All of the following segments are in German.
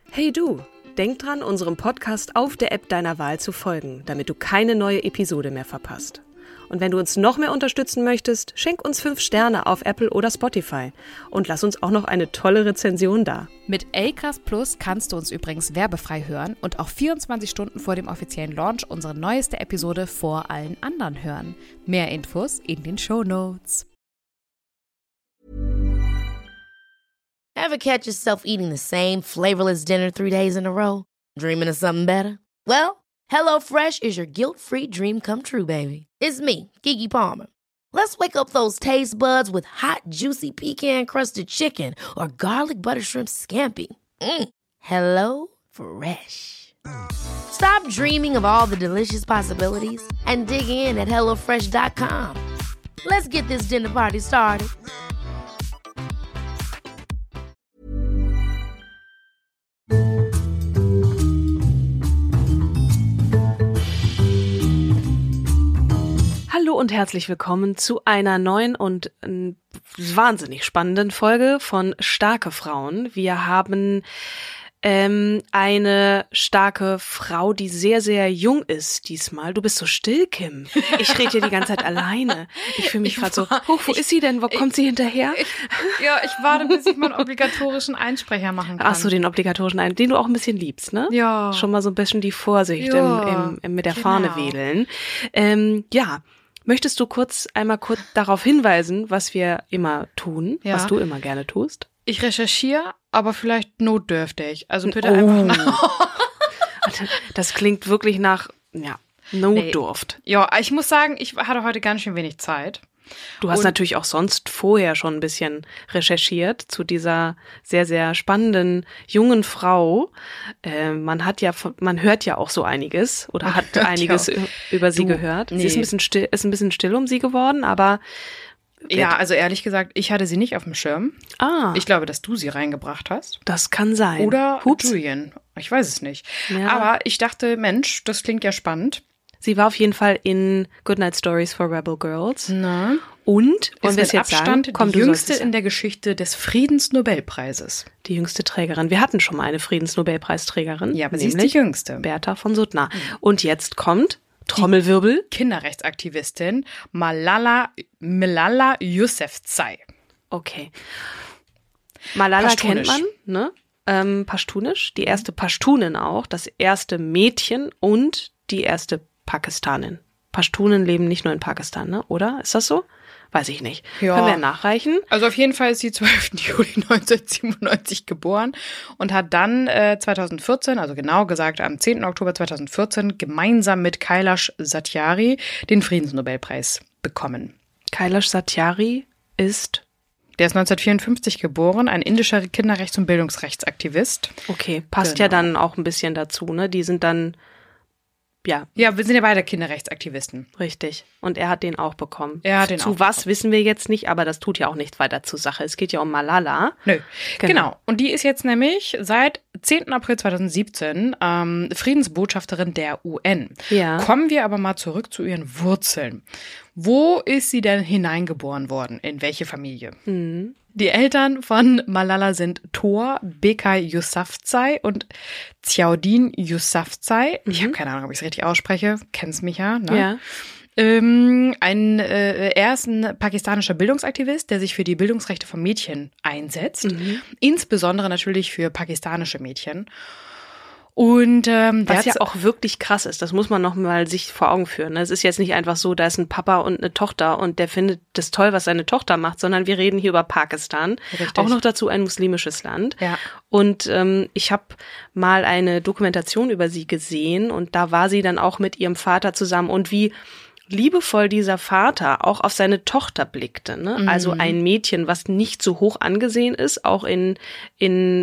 Hey du, denk dran, unserem Podcast auf der App deiner Wahl zu folgen, damit du keine neue Episode mehr verpasst. Und wenn du uns noch mehr unterstützen möchtest, schenk uns 5 Sterne auf Apple oder Spotify und lass uns auch noch eine tolle Rezension da. Mit Acast Plus kannst du uns übrigens werbefrei hören und auch 24 Stunden vor dem offiziellen Launch unsere neueste Episode vor allen anderen hören. Mehr Infos in den Shownotes. Ever catch yourself eating the same flavorless dinner 3 days in a row? Dreaming of something better? Well, HelloFresh is your guilt-free dream come true, baby. It's me, Keke Palmer. Let's wake up those taste buds with hot, juicy pecan-crusted chicken or garlic butter shrimp scampi. Hello Fresh. Stop dreaming of all the delicious possibilities and dig in at HelloFresh.com. Let's get this dinner party started. Hallo und herzlich willkommen zu einer neuen und wahnsinnig spannenden Folge von Starke Frauen. Wir haben eine starke Frau, die sehr, sehr jung ist diesmal. Du bist so still, Kim. Ich rede hier die ganze Zeit alleine. Ich fühle mich gerade so, wo ist sie denn? Wo kommt sie hinterher? Ich warte, bis ich meinen obligatorischen Einsprecher machen kann. Ach so, den obligatorischen, den du auch ein bisschen liebst, ne? Ja. Schon mal so ein bisschen die Vorsicht mit der Fahne wedeln. Möchtest du einmal kurz darauf hinweisen, was wir immer tun, was du immer gerne tust? Ich recherchiere, aber vielleicht notdürftig. Also bitte einfach nach. Das klingt wirklich nach, Notdurft. Nee. Ja, ich muss sagen, ich hatte heute ganz schön wenig Zeit. Du hast natürlich auch sonst vorher schon ein bisschen recherchiert zu dieser sehr, sehr spannenden jungen Frau. Man hört ja auch so einiges oder hat einiges über sie gehört. Nee. Sie ist ein bisschen still um sie geworden, aber ja, also ehrlich gesagt, ich hatte sie nicht auf dem Schirm. Ich glaube, dass du sie reingebracht hast. Das kann sein. Oder Julian. Ich weiß es nicht. Ja. Aber ich dachte, Mensch, das klingt ja spannend. Sie war auf jeden Fall in Goodnight Stories for Rebel Girls. Na? Und, wollen wir es jetzt Abstand sagen? Die jüngste in der Geschichte des Friedensnobelpreises. Die jüngste Trägerin. Wir hatten schon mal eine Friedensnobelpreisträgerin. Ja, aber sie ist die jüngste. Bertha von Suttner. Und jetzt kommt Trommelwirbel. Kinderrechtsaktivistin Malala Yousafzai. Okay. Malala kennt man, ne? Pashtunisch. Die erste Pashtunin auch. Das erste Mädchen und die erste Pakistanin. Pashtunen leben nicht nur in Pakistan, ne? Oder? Ist das so? Weiß ich nicht. Ja. Können wir nachreichen? Also auf jeden Fall ist sie 12. Juli 1997 geboren und hat dann 2014, also genau gesagt am 10. Oktober 2014, gemeinsam mit Kailash Satyarthi den Friedensnobelpreis bekommen. Kailash Satyarthi ist? Der ist 1954 geboren, ein indischer Kinderrechts- und Bildungsrechtsaktivist. Okay, passt ja dann auch ein bisschen dazu, ne? Die sind dann Ja, wir sind ja beide Kinderrechtsaktivisten. Richtig. Und er hat den auch bekommen. Zu was wissen wir jetzt nicht, aber das tut ja auch nichts weiter zur Sache. Es geht ja um Malala. Nö. Genau. Und die ist jetzt nämlich seit 10. April 2017 Friedensbotschafterin der UN. Ja. Kommen wir aber mal zurück zu ihren Wurzeln. Wo ist sie denn hineingeboren worden? In welche Familie? Mhm. Die Eltern von Malala sind Tor Bekay Yousafzai und Ziauddin Yousafzai. Ich habe keine Ahnung, ob ich es richtig ausspreche. Kennst mich ja, ne? Ja. Er ist ein pakistanischer Bildungsaktivist, der sich für die Bildungsrechte von Mädchen einsetzt. Insbesondere natürlich für pakistanische Mädchen. Und was ja auch wirklich krass ist, das muss man noch mal sich vor Augen führen. Es ist jetzt nicht einfach so, da ist ein Papa und eine Tochter und der findet das toll, was seine Tochter macht, sondern wir reden hier über Pakistan. Richtig. Auch noch dazu ein muslimisches Land. Ja. Und ich habe mal eine Dokumentation über sie gesehen und da war sie dann auch mit ihrem Vater zusammen und wie liebevoll dieser Vater auch auf seine Tochter blickte, ne? Mhm. Also ein Mädchen, was nicht so hoch angesehen ist, auch in dem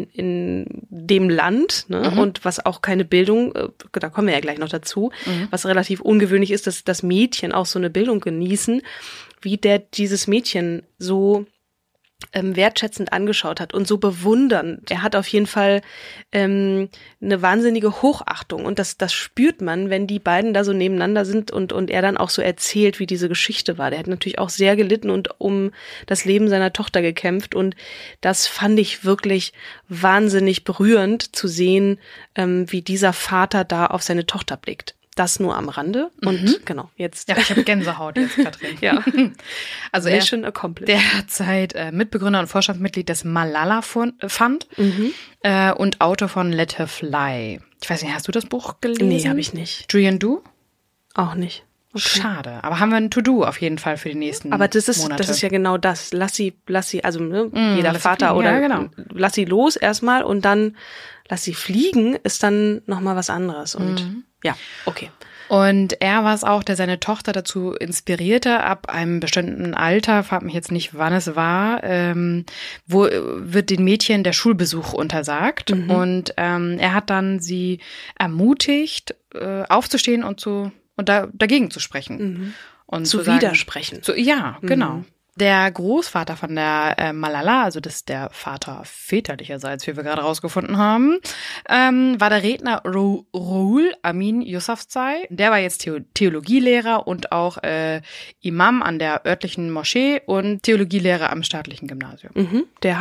Land, ne? Und was auch keine Bildung, da kommen wir ja gleich noch dazu, was relativ ungewöhnlich ist, dass das Mädchen auch so eine Bildung genießen, wie dieses Mädchen so wertschätzend angeschaut hat und so bewundernd. Er hat auf jeden Fall eine wahnsinnige Hochachtung und das spürt man, wenn die beiden da so nebeneinander sind und er dann auch so erzählt, wie diese Geschichte war. Der hat natürlich auch sehr gelitten und um das Leben seiner Tochter gekämpft und das fand ich wirklich wahnsinnig berührend zu sehen, wie dieser Vater da auf seine Tochter blickt. Das nur am Rande und genau, jetzt. Ja, ich habe Gänsehaut jetzt, Katrin. Ja. Also Mission accomplished. Derzeit Mitbegründer und Vorstandsmitglied des Malala Fund und Autor von Let Her Fly. Ich weiß nicht, hast du das Buch gelesen? Nee, habe ich nicht. Julian, du? Auch nicht. Okay. Schade, aber haben wir ein To-Do auf jeden Fall für die nächsten Aber das ist ja genau das. Lass sie, also jeder Vater fliegen. oder Ja, genau. Lass sie los erstmal und dann lass sie fliegen, ist dann nochmal was anderes. Und ja, okay. Und er war es auch, der seine Tochter dazu inspirierte, ab einem bestimmten Alter, frag mich jetzt nicht, wann es war, wo wird den Mädchen der Schulbesuch untersagt. Und er hat dann sie ermutigt, aufzustehen und dagegen zu sprechen. Und zu sagen, widersprechen. Ja, genau. Der Großvater von der Malala, also das ist der Vater väterlicherseits, wie wir gerade rausgefunden haben, war der Redner Ruhul Amin Yousafzai. Der war jetzt Theologielehrer und auch Imam an der örtlichen Moschee und Theologielehrer am staatlichen Gymnasium. Der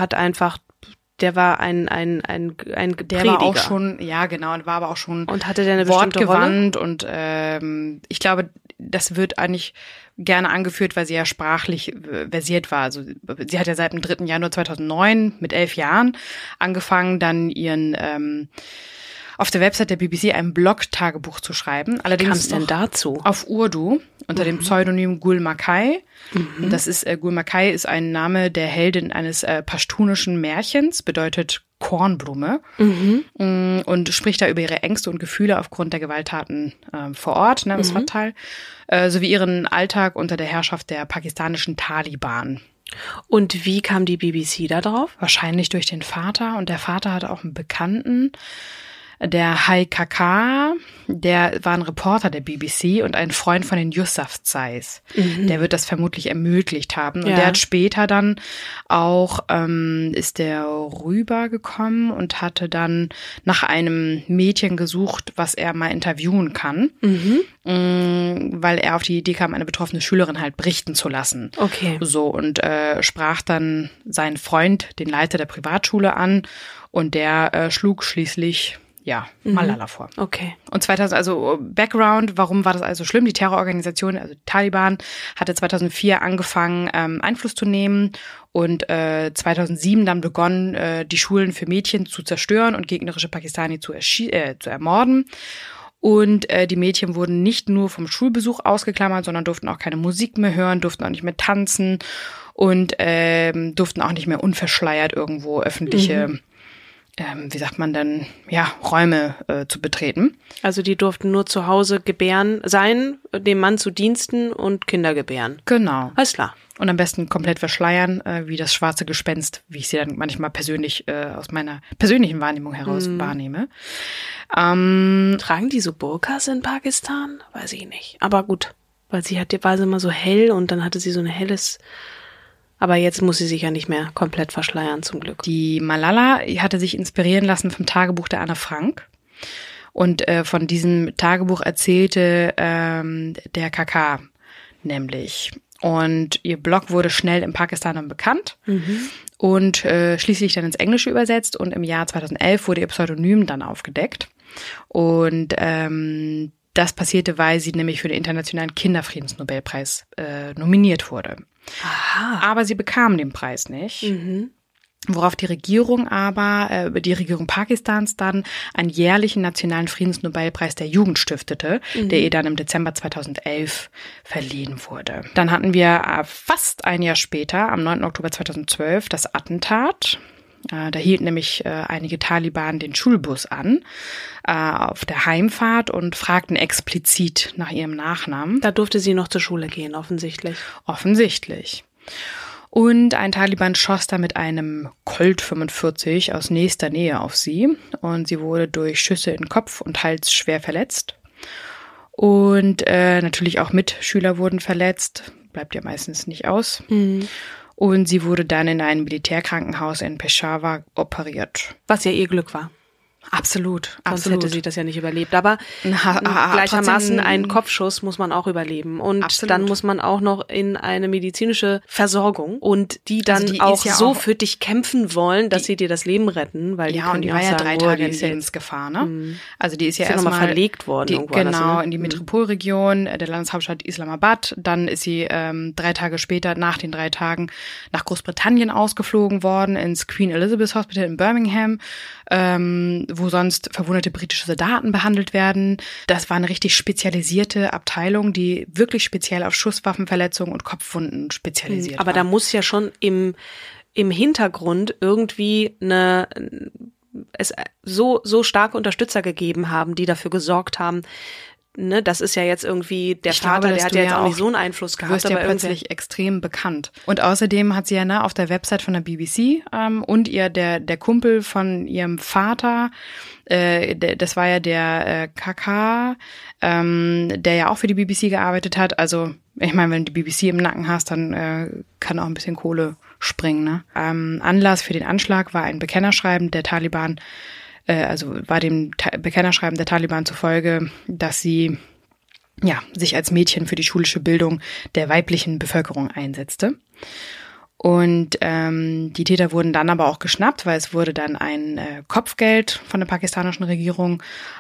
war ein Prediger. Der war auch schon, ja genau, war aber auch schon und hatte der eine bestimmte wortgewandt Rolle? Und ich glaube, das wird eigentlich gerne angeführt, weil sie ja sprachlich versiert war. Also sie hat ja seit dem 3. Januar 2009 mit 11 Jahren angefangen, dann ihren auf der Website der BBC ein Blog-Tagebuch zu schreiben. Allerdings kam es denn dazu? Auf Urdu unter dem Pseudonym Gul Makai. Das ist Gul Makai ist ein Name der Heldin eines pashtunischen Märchens, bedeutet Kornblume und spricht da über ihre Ängste und Gefühle aufgrund der Gewalttaten vor Ort, im Stadtteil, sowie ihren Alltag unter der Herrschaft der pakistanischen Taliban. Und wie kam die BBC da drauf? Wahrscheinlich durch den Vater. Und der Vater hatte auch einen Bekannten, der Hai Kaka, der war ein Reporter der BBC und ein Freund von den Yousafzais. Der wird das vermutlich ermöglicht haben. Und der hat später dann auch, ist der rübergekommen und hatte dann nach einem Mädchen gesucht, was er mal interviewen kann, weil er auf die Idee kam, eine betroffene Schülerin halt berichten zu lassen. Okay. So, und sprach dann seinen Freund, den Leiter der Privatschule, an und der schlug schließlich Malala vor. Okay. Und 2000, also Background, warum war das also schlimm? Die Terrororganisation, also die Taliban, hatte 2004 angefangen, Einfluss zu nehmen und 2007 dann begonnen, die Schulen für Mädchen zu zerstören und gegnerische Pakistani zu ermorden. Und die Mädchen wurden nicht nur vom Schulbesuch ausgeklammert, sondern durften auch keine Musik mehr hören, durften auch nicht mehr tanzen und durften auch nicht mehr unverschleiert irgendwo öffentliche wie sagt man denn, Räume zu betreten. Also die durften nur zu Hause sein, dem Mann zu Diensten und Kinder gebären. Genau. Alles klar. Und am besten komplett verschleiern, wie das schwarze Gespenst, wie ich sie dann manchmal persönlich aus meiner persönlichen Wahrnehmung heraus wahrnehme. Tragen die so Burkas in Pakistan? Weiß ich nicht. Aber gut, weil war sie immer so hell und dann hatte sie so ein helles... Aber jetzt muss sie sich ja nicht mehr komplett verschleiern, zum Glück. Die Malala hatte sich inspirieren lassen vom Tagebuch der Anne Frank. Und von diesem Tagebuch erzählte der KK nämlich. Und ihr Blog wurde schnell in Pakistan dann bekannt und schließlich dann ins Englische übersetzt. Und im Jahr 2011 wurde ihr Pseudonym dann aufgedeckt. Und das passierte, weil sie nämlich für den Internationalen Kinderfriedensnobelpreis nominiert wurde. Aha. Aber sie bekam den Preis nicht. Worauf die Regierung Pakistans dann einen jährlichen nationalen Friedensnobelpreis der Jugend stiftete, der ihr dann im Dezember 2011 verliehen wurde. Dann hatten wir fast ein Jahr später, am 9. Oktober 2012, das Attentat. Da hielten nämlich einige Taliban den Schulbus an auf der Heimfahrt und fragten explizit nach ihrem Nachnamen. Da durfte sie noch zur Schule gehen, offensichtlich. Offensichtlich. Und ein Taliban schoss da mit einem Colt 45 aus nächster Nähe auf sie. Und sie wurde durch Schüsse in Kopf und Hals schwer verletzt. Und natürlich auch Mitschüler wurden verletzt. Bleibt ja meistens nicht aus. Und sie wurde dann in einem Militärkrankenhaus in Peshawar operiert. Was ja ihr Glück war. Absolut, Sonst hätte sie das ja nicht überlebt. Aber gleichermaßen einen Kopfschuss muss man auch überleben. Und dann muss man auch noch in eine medizinische Versorgung und die dann die auch so für dich kämpfen wollen, dass sie dir das Leben retten. Weil die und die war ja 3 Tage in Lebensgefahr, ne? Also die ist ja erstmal verlegt worden. Genau, in die Metropolregion der Landeshauptstadt Islamabad. Dann ist sie 3 Tage später, nach den 3 Tagen, nach Großbritannien ausgeflogen worden, ins Queen Elizabeth Hospital in Birmingham, wo sonst verwundete britische Soldaten behandelt werden. Das war eine richtig spezialisierte Abteilung, die wirklich speziell auf Schusswaffenverletzungen und Kopfwunden spezialisiert war. Aber da muss ja schon im Hintergrund irgendwie es so starke Unterstützer gegeben haben, die dafür gesorgt haben. Ne, das ist ja jetzt irgendwie der Vater, der hat ja jetzt auch nicht so einen Einfluss gehabt. Du wirst ja plötzlich extrem bekannt. Und außerdem hat sie ja auf der Website von der BBC und der Kumpel von ihrem Vater, das war ja der KK, der ja auch für die BBC gearbeitet hat. Also ich meine, wenn du die BBC im Nacken hast, dann kann auch ein bisschen Kohle springen. Ne? Anlass für den Anschlag war ein Bekennerschreiben der Taliban, war dem Bekennerschreiben der Taliban zufolge, dass sie sich als Mädchen für die schulische Bildung der weiblichen Bevölkerung einsetzte. Und die Täter wurden dann aber auch geschnappt, weil es wurde dann ein Kopfgeld von der pakistanischen Regierung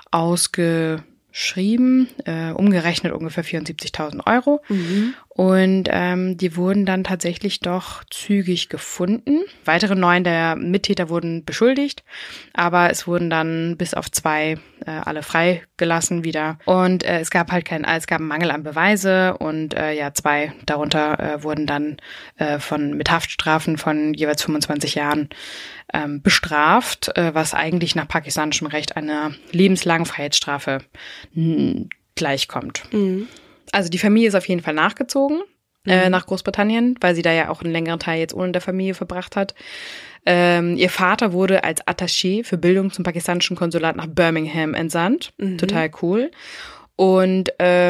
ausgeschrieben, umgerechnet ungefähr 74.000 €. Mhm. Und die wurden dann tatsächlich doch zügig gefunden. Weitere 9 der Mittäter wurden beschuldigt, aber es wurden dann bis auf 2 alle freigelassen wieder. Und es gab einen Mangel an Beweise und 2 darunter wurden dann mit Haftstrafen von jeweils 25 Jahren bestraft, was eigentlich nach pakistanischem Recht einer lebenslangen Freiheitsstrafe gleichkommt. Mhm. Also die Familie ist auf jeden Fall nachgezogen nach Großbritannien, weil sie da ja auch einen längeren Teil jetzt ohne der Familie verbracht hat. Ihr Vater wurde als Attaché für Bildung zum pakistanischen Konsulat nach Birmingham entsandt. Mhm. Total cool. Und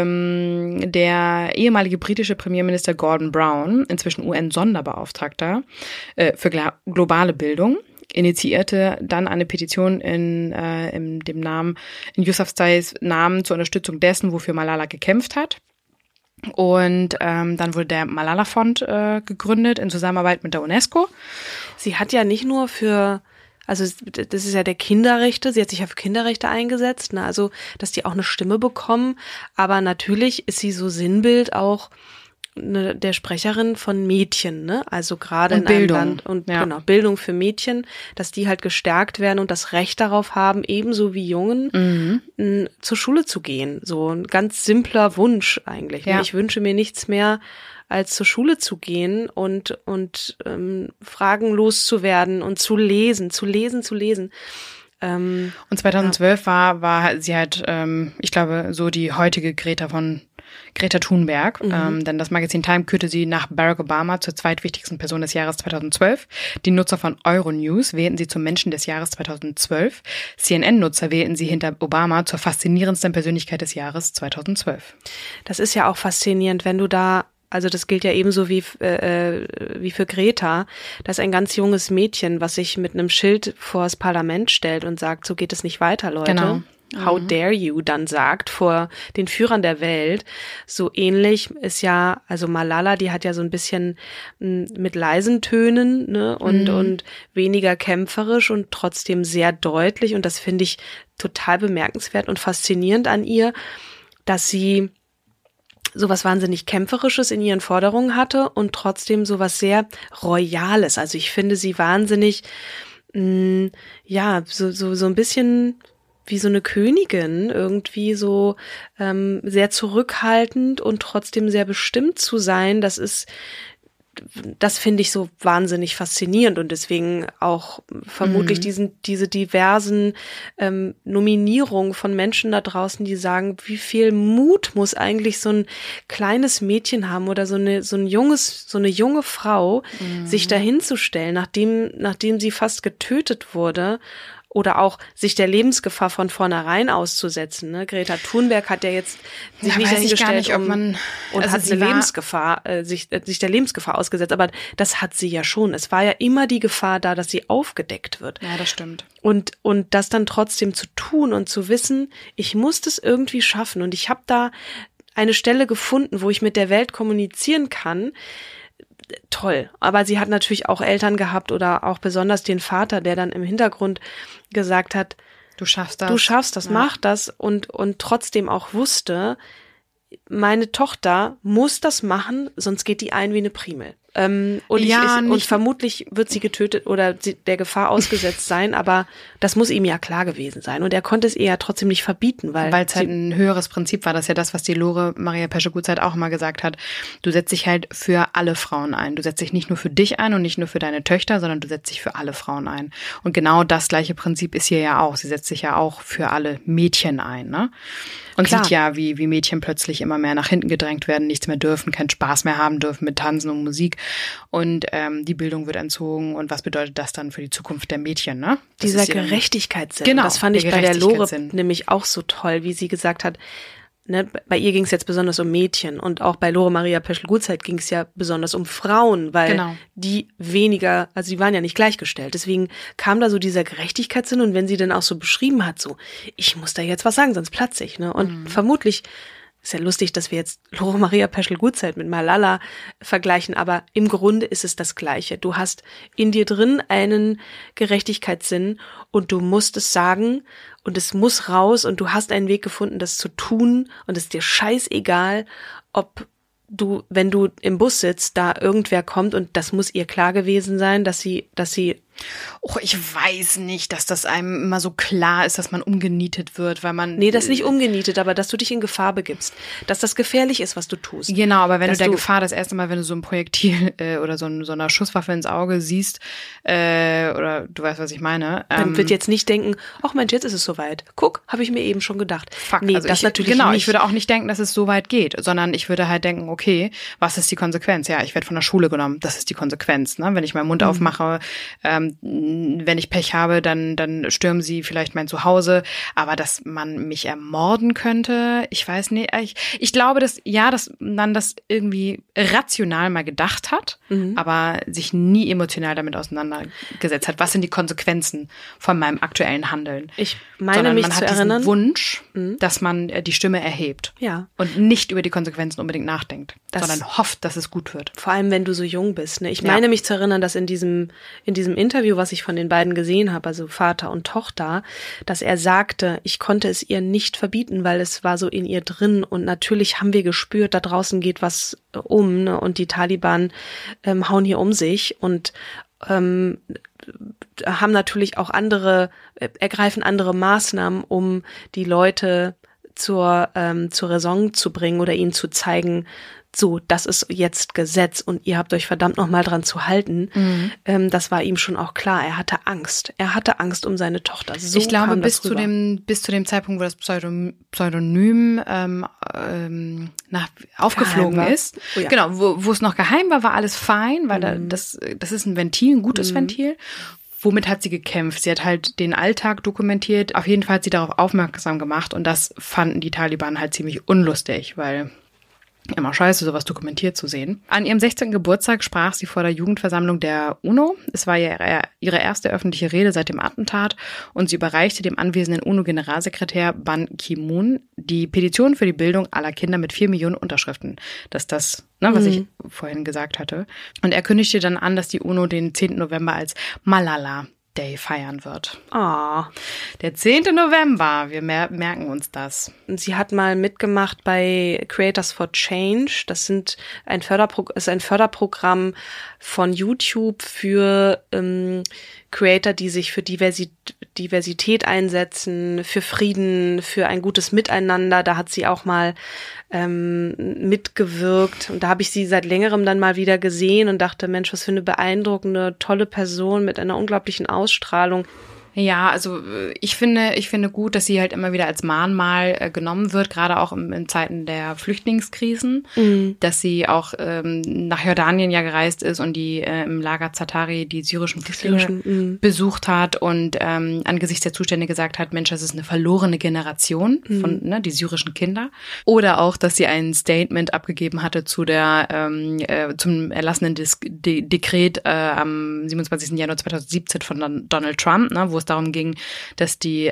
der ehemalige britische Premierminister Gordon Brown, inzwischen UN-Sonderbeauftragter für globale Bildung, initiierte dann eine Petition in Yousafzais Namen zur Unterstützung dessen, wofür Malala gekämpft hat. Und dann wurde der Malala-Fond gegründet in Zusammenarbeit mit der UNESCO. Sie hat ja nicht nur das ist ja der Kinderrechte, sie hat sich ja für Kinderrechte eingesetzt, ne? Also, dass die auch eine Stimme bekommen. Aber natürlich ist sie so Sinnbild auch der Sprecherin von Mädchen, ne? Also gerade in einem Land und genau, Bildung für Mädchen, dass die halt gestärkt werden und das Recht darauf haben, ebenso wie Jungen, zur Schule zu gehen. So ein ganz simpler Wunsch eigentlich. Ja. Ich wünsche mir nichts mehr, als zur Schule zu gehen und Fragen loszuwerden und zu lesen. Und 2012 war sie halt, ich glaube, so die heutige Greta Thunberg, denn das Magazin Time kürte sie nach Barack Obama zur zweitwichtigsten Person des Jahres 2012. Die Nutzer von Euronews wählten sie zum Menschen des Jahres 2012. CNN-Nutzer wählten sie hinter Obama zur faszinierendsten Persönlichkeit des Jahres 2012. Das ist ja auch faszinierend, wenn du da, also das gilt ja ebenso wie für Greta, dass ein ganz junges Mädchen, was sich mit einem Schild vors Parlament stellt und sagt, so geht es nicht weiter, Leute. Genau. How dare you dann sagt vor den Führern der Welt. So ähnlich ist ja, also Malala, die hat ja so ein bisschen mit leisen Tönen, ne, und weniger kämpferisch und trotzdem sehr deutlich. Und das finde ich total bemerkenswert und faszinierend an ihr, dass sie sowas wahnsinnig Kämpferisches in ihren Forderungen hatte und trotzdem sowas sehr Royales. Also ich finde sie wahnsinnig, so ein bisschen wie so eine Königin, irgendwie so sehr zurückhaltend und trotzdem sehr bestimmt zu sein. Das finde ich so wahnsinnig faszinierend und deswegen auch vermutlich diese diversen Nominierungen von Menschen da draußen, die sagen, wie viel Mut muss eigentlich so ein kleines Mädchen haben oder so eine junge Frau, sich dahinzustellen, nachdem sie fast getötet wurde Oder auch sich der Lebensgefahr von vornherein auszusetzen. Ne? Greta Thunberg hat ja jetzt sich nicht dahingestellt und hat eine Lebensgefahr, sich der Lebensgefahr ausgesetzt. Aber das hat sie ja schon. Es war ja immer die Gefahr da, dass sie aufgedeckt wird. Ja, das stimmt. Und das dann trotzdem zu tun und zu wissen, ich muss das irgendwie schaffen. Und ich habe da eine Stelle gefunden, wo ich mit der Welt kommunizieren kann. Toll. Aber sie hat natürlich auch Eltern gehabt oder auch besonders den Vater, der dann im Hintergrund gesagt hat, du schaffst das, ja. Mach das und trotzdem auch wusste, meine Tochter muss das machen, sonst geht die ein wie eine Primel. Und vermutlich wird sie getötet oder der Gefahr ausgesetzt sein, aber das muss ihm ja klar gewesen sein. Und er konnte es ihr ja trotzdem nicht verbieten, weil es halt ein höheres Prinzip war. Das ist ja das, was die Lore Maria Peschel-Gutzeit auch immer gesagt hat. Du setzt dich halt für alle Frauen ein. Du setzt dich nicht nur für dich ein und nicht nur für deine Töchter, sondern du setzt dich für alle Frauen ein. Und genau das gleiche Prinzip ist hier ja auch. Sie setzt sich ja auch für alle Mädchen ein, ne? Und Klar. sieht ja, wie Mädchen plötzlich immer mehr nach hinten gedrängt werden, nichts mehr dürfen, keinen Spaß mehr haben dürfen mit Tanzen und Musik. Und die Bildung wird entzogen. Und was bedeutet das dann für die Zukunft der Mädchen, ne? Dieser Gerechtigkeitssinn. Genau, das fand ich bei der Lore nämlich auch so toll, wie sie gesagt hat, ne, bei ihr ging es jetzt besonders um Mädchen und auch bei Lore Maria Peschel-Gutzeit ging es ja besonders um Frauen, weil die weniger, also die waren ja nicht gleichgestellt. Deswegen kam da so dieser Gerechtigkeitssinn und wenn sie dann auch so beschrieben hat, so, ich muss da jetzt was sagen, sonst platze ich, ne? Und vermutlich ist ja lustig, dass wir jetzt Lore Maria Peschel-Gutzeit mit Malala vergleichen, aber im Grunde ist es das Gleiche. Du hast in dir drin einen Gerechtigkeitssinn und du musst es sagen und es muss raus und du hast einen Weg gefunden, das zu tun und es ist dir scheißegal, ob du, wenn du im Bus sitzt, da irgendwer kommt und das muss ihr klar gewesen sein, dass sie Oh, ich weiß nicht, dass das einem immer so klar ist, dass man umgenietet wird, weil man... Nee, das nicht umgenietet, aber dass du dich in Gefahr begibst. Dass das gefährlich ist, was du tust. Genau, aber wenn du der Gefahr das erste Mal, wenn du so ein Projektil oder so einer Schusswaffe ins Auge siehst, oder du weißt, was ich meine. Man wird jetzt nicht denken, ach Mensch, jetzt ist es soweit. Guck, habe ich mir eben schon gedacht. Fuck, nee, also das natürlich nicht. Genau, ich würde auch nicht denken, dass es so weit geht, sondern ich würde halt denken, okay, was ist die Konsequenz? Ja, ich werde von der Schule genommen, das ist die Konsequenz, ne? Wenn ich meinen Mund aufmache, wenn ich Pech habe, dann stürmen sie vielleicht mein Zuhause, aber dass man mich ermorden könnte, ich weiß nicht, ich glaube, dass man das irgendwie rational mal gedacht hat, aber sich nie emotional damit auseinandergesetzt hat. Was sind die Konsequenzen von meinem aktuellen Handeln? Ich meine mich zu erinnern, diesen Wunsch, dass man die Stimme erhebt und nicht über die Konsequenzen unbedingt nachdenkt, sondern hofft, dass es gut wird. Vor allem, wenn du so jung bist. Ne? Ich meine mich zu erinnern, dass in diesem Interview, was ich von den beiden gesehen habe, also Vater und Tochter, dass er sagte, ich konnte es ihr nicht verbieten, weil es war so in ihr drin und natürlich haben wir gespürt, da draußen geht was ne? Und die Taliban hauen hier um sich und haben natürlich auch ergreifen andere Maßnahmen, um die Leute zur Raison zu bringen oder ihnen zu zeigen, so, das ist jetzt Gesetz und ihr habt euch verdammt nochmal dran zu halten. Das war ihm schon auch klar. Er hatte Angst. Er hatte Angst um seine Tochter. So ich glaube, bis zu dem Zeitpunkt, wo das Pseudonym aufgeflogen ist. Oh ja. Genau, wo es noch geheim war, war alles fein, weil das ist ein Ventil, ein gutes Ventil. Womit hat sie gekämpft? Sie hat halt den Alltag dokumentiert. Auf jeden Fall hat sie darauf aufmerksam gemacht und das fanden die Taliban halt ziemlich unlustig, weil immer scheiße, sowas dokumentiert zu sehen. An ihrem 16. Geburtstag sprach sie vor der Jugendversammlung der UNO. Es war ihre erste öffentliche Rede seit dem Attentat und sie überreichte dem anwesenden UNO-Generalsekretär Ban Ki-moon die Petition für die Bildung aller Kinder mit 4 Millionen Unterschriften. Das ist das, was ich vorhin gesagt hatte. Und er kündigte dann an, dass die UNO den 10. November als Malala Day feiern wird. Der 10. November, wir merken uns das. Sie hat mal mitgemacht bei Creators for Change. Das ist ein Förderprogramm von YouTube für Creator, die sich für Diversität einsetzen, für Frieden, für ein gutes Miteinander. Da hat sie auch mal mitgewirkt und da habe ich sie seit längerem dann mal wieder gesehen und dachte, Mensch, was für eine beeindruckende, tolle Person mit einer unglaublichen Ausstrahlung. Ja, also ich finde gut, dass sie halt immer wieder als Mahnmal genommen wird, gerade auch in Zeiten der Flüchtlingskrisen, dass sie auch nach Jordanien ja gereist ist und die im Lager Zaatari die syrischen Flüchtlinge besucht hat und angesichts der Zustände gesagt hat, Mensch, das ist eine verlorene Generation von die syrischen Kinder. Oder auch, dass sie ein Statement abgegeben hatte zu der zum erlassenen Dekret am 27. Januar 2017 von Donald Trump, ne, wo es darum ging, dass die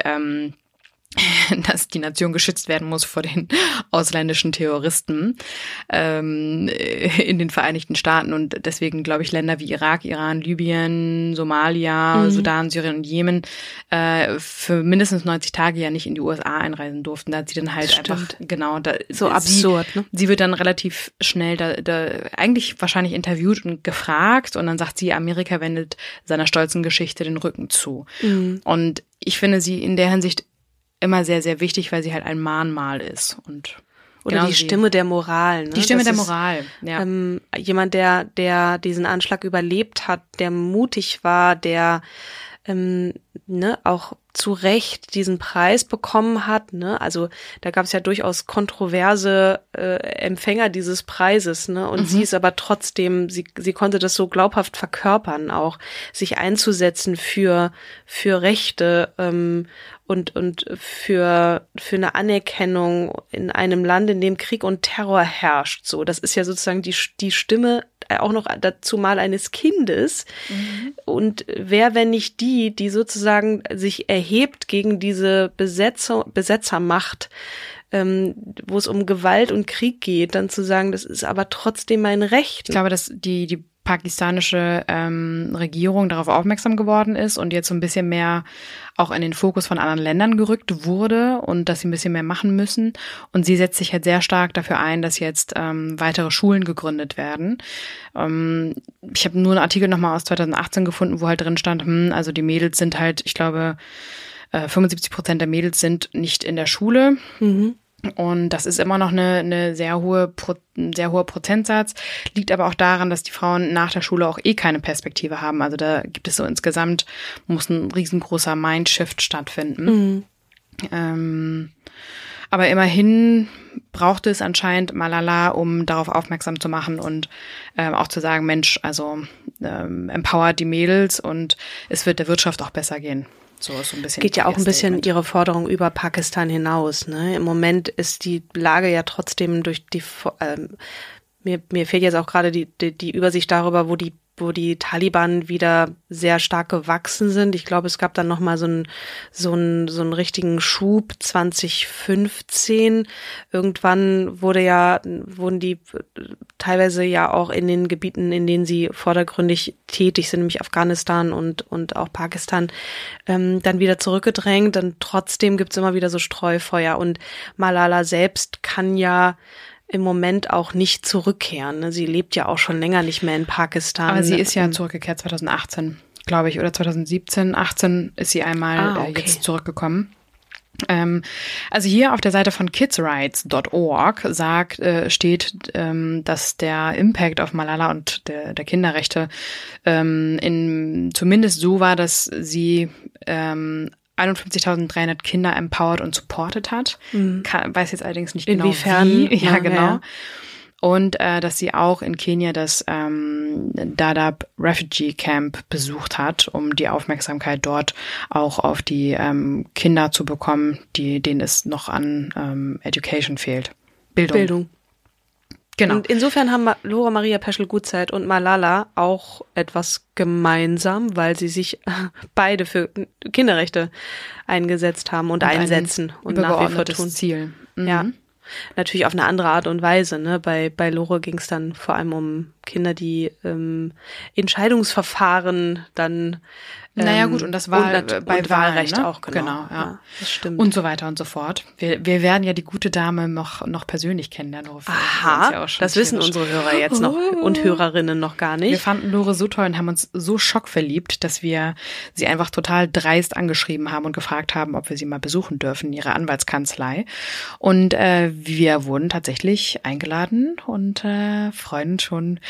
Nation geschützt werden muss vor den ausländischen Terroristen in den Vereinigten Staaten und deswegen, glaube ich, Länder wie Irak, Iran, Libyen, Somalia, Sudan, Syrien und Jemen für mindestens 90 Tage ja nicht in die USA einreisen durften. Da hat sie dann halt einfach, genau. So absurd, ne? Sie wird dann relativ schnell da eigentlich wahrscheinlich interviewt und gefragt und dann sagt sie, Amerika wendet seiner stolzen Geschichte den Rücken zu. Und ich finde sie in der Hinsicht immer sehr, sehr wichtig, weil sie halt ein Mahnmal ist. Oder genau die Stimme der Moral. Ne? Die Stimme der Moral, ja. Jemand, der diesen Anschlag überlebt hat, der mutig war, der auch zu Recht diesen Preis bekommen hat. Ne? Also da gab es ja durchaus kontroverse Empfänger dieses Preises. Ne? Und sie ist aber trotzdem, sie konnte das so glaubhaft verkörpern, auch sich einzusetzen für Rechte und für eine Anerkennung in einem Land, in dem Krieg und Terror herrscht. So, das ist ja sozusagen die Stimme auch noch dazu mal eines Kindes. Und wer, wenn nicht die sozusagen sich erhebt gegen diese Besetzermacht, wo es um Gewalt und Krieg geht, dann zu sagen, das ist aber trotzdem mein Recht. Ich glaube, dass die pakistanische Regierung darauf aufmerksam geworden ist und jetzt so ein bisschen mehr auch in den Fokus von anderen Ländern gerückt wurde und dass sie ein bisschen mehr machen müssen. Und sie setzt sich halt sehr stark dafür ein, dass jetzt weitere Schulen gegründet werden. Ich habe nur einen Artikel nochmal aus 2018 gefunden, wo halt drin stand, also die Mädels sind halt, ich glaube, 75% der Mädels sind nicht in der Schule. Und das ist immer noch eine sehr hoher Prozentsatz, liegt aber auch daran, dass die Frauen nach der Schule auch keine Perspektive haben. Also da gibt es so insgesamt, muss ein riesengroßer Mindshift stattfinden. Aber immerhin brauchte es anscheinend Malala, um darauf aufmerksam zu machen und auch zu sagen, Mensch, also empowert die Mädels und es wird der Wirtschaft auch besser gehen. So ein bisschen geht ja auch ein bisschen ihre Forderung über Pakistan hinaus. Ne? Im Moment ist die Lage ja trotzdem durch die mir fehlt jetzt auch gerade die Übersicht darüber, wo die Taliban wieder sehr stark gewachsen sind. Ich glaube, es gab dann nochmal so einen richtigen Schub 2015. Irgendwann wurden die teilweise ja auch in den Gebieten, in denen sie vordergründig tätig sind, nämlich Afghanistan und auch Pakistan, dann wieder zurückgedrängt. Und trotzdem gibt's immer wieder so Streufeuer. Und Malala selbst kann ja im Moment auch nicht zurückkehren. Ne? Sie lebt ja auch schon länger nicht mehr in Pakistan. Aber sie ist ja zurückgekehrt 2018, glaube ich, oder 2017. 18 ist sie einmal jetzt zurückgekommen. Also hier auf der Seite von kidsrights.org steht, dass der Impact auf Malala und der Kinderrechte zumindest so war, dass sie 51.300 Kinder empowered und supported hat. Weiß jetzt allerdings nicht inwiefern. Genau wie. Ja, genau. Ja. Und dass sie auch in Kenia das Dadaab Refugee Camp besucht hat, um die Aufmerksamkeit dort auch auf die Kinder zu bekommen, denen es noch an Education fehlt. Bildung. Genau. Und insofern haben Lora Maria Peschel-Gutzeit und Malala auch etwas gemeinsam, weil sie sich beide für Kinderrechte eingesetzt haben und einsetzen und nach wie vor tun. Ziel. Ja, natürlich auf eine andere Art und Weise. Ne? Bei Lora ging es dann vor allem um Kinder, die Entscheidungsverfahren dann naja gut, und das war bei Wahlrecht ne? auch, genau. Ja, das stimmt. Und so weiter und so fort. Wir werden ja die gute Dame noch persönlich kennenlernen. Aha, das wissen unsere Hörer jetzt noch und Hörerinnen noch gar nicht. Wir fanden Lore so toll und haben uns so schockverliebt, dass wir sie einfach total dreist angeschrieben haben und gefragt haben, ob wir sie mal besuchen dürfen in ihrer Anwaltskanzlei. Und wir wurden tatsächlich eingeladen und freuen schon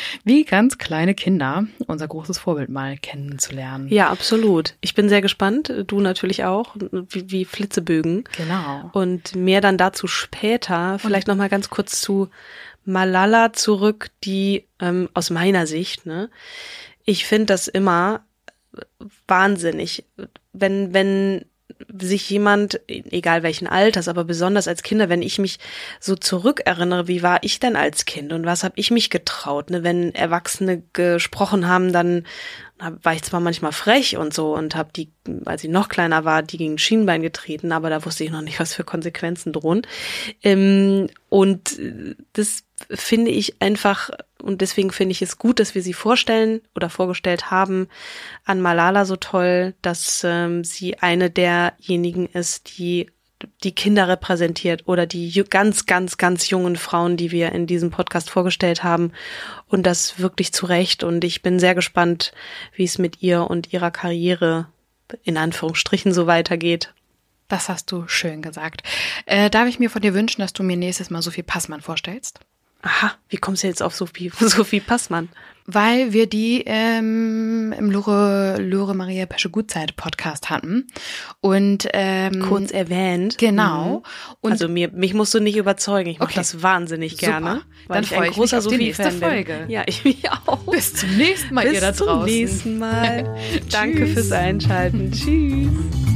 wie ganz kleine Kinder unser großes Vorbild mal kennenzulernen. Ja, absolut. Ich bin sehr gespannt, du natürlich auch, wie Flitzebögen. Genau. Und mehr dann dazu später, vielleicht nochmal ganz kurz zu Malala zurück, die aus meiner Sicht, ne, ich finde das immer wahnsinnig, wenn sich jemand, egal welchen Alters, aber besonders als Kinder, wenn ich mich so zurückerinnere, wie war ich denn als Kind und was habe ich mich getraut, ne? Wenn Erwachsene gesprochen haben, dann war ich zwar manchmal frech und so und habe die, als ich noch kleiner war, die gegen Schienbein getreten, aber da wusste ich noch nicht, was für Konsequenzen drohen. Und das finde ich einfach, und deswegen finde ich es gut, dass wir sie vorstellen oder vorgestellt haben, an Malala so toll, dass sie eine derjenigen ist, die Kinder repräsentiert oder die ganz, ganz, ganz jungen Frauen, die wir in diesem Podcast vorgestellt haben, und das wirklich zu Recht. Und ich bin sehr gespannt, wie es mit ihr und ihrer Karriere in Anführungsstrichen so weitergeht. Das hast du schön gesagt. Darf ich mir von dir wünschen, dass du mir nächstes Mal Sophie Passmann vorstellst? Aha, wie kommst du jetzt auf Sophie Passmann? Weil wir die im Lore Maria Pesche-Gutzeit Podcast hatten und kurz erwähnt. Genau. Und also mich musst du nicht überzeugen. Ich mache das wahnsinnig gerne. Weil dann freue ich mich auf die nächste Folge. Ja, ich mich auch. Bis zum nächsten Mal, ihr da draußen. Bis zum nächsten Mal. Danke fürs Einschalten. Tschüss.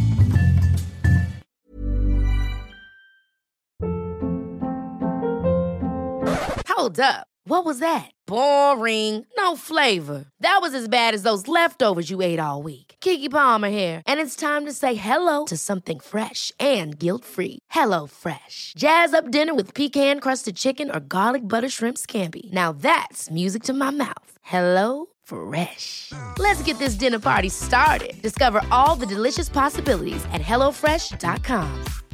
Hold up. What was that? Boring. No flavor. That was as bad as those leftovers you ate all week. Keke Palmer here, and it's time to say hello to something fresh and guilt-free. HelloFresh. Jazz up dinner with pecan-crusted chicken or garlic butter shrimp scampi. Now that's music to my mouth. HelloFresh. Let's get this dinner party started. Discover all the delicious possibilities at HelloFresh.com.